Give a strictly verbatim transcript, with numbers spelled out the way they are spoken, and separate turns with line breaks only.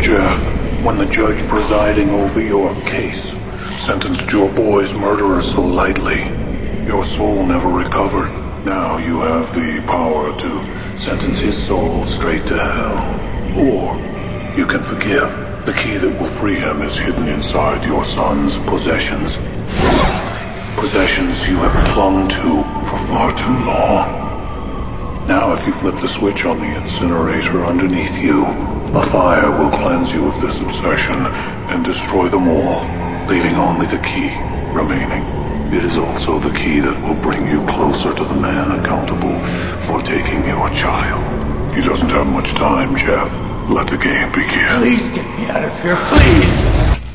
Jeff, when the judge presiding over your case sentenced your boy's murderer so lightly, your soul never recovered. Now you have the power to sentence his soul straight to hell. Or you can forgive. The key that will free him is hidden inside your son's possessions. Possessions you have clung to for far too long. Now if you flip the switch on the incinerator underneath you, a fire will cleanse you of this obsession and destroy them all, leaving only the key remaining. It is also the key that will bring you closer to the man accountable for taking your child. He doesn't have much time, Jeff. Let the game begin.
Please get me out of here, please!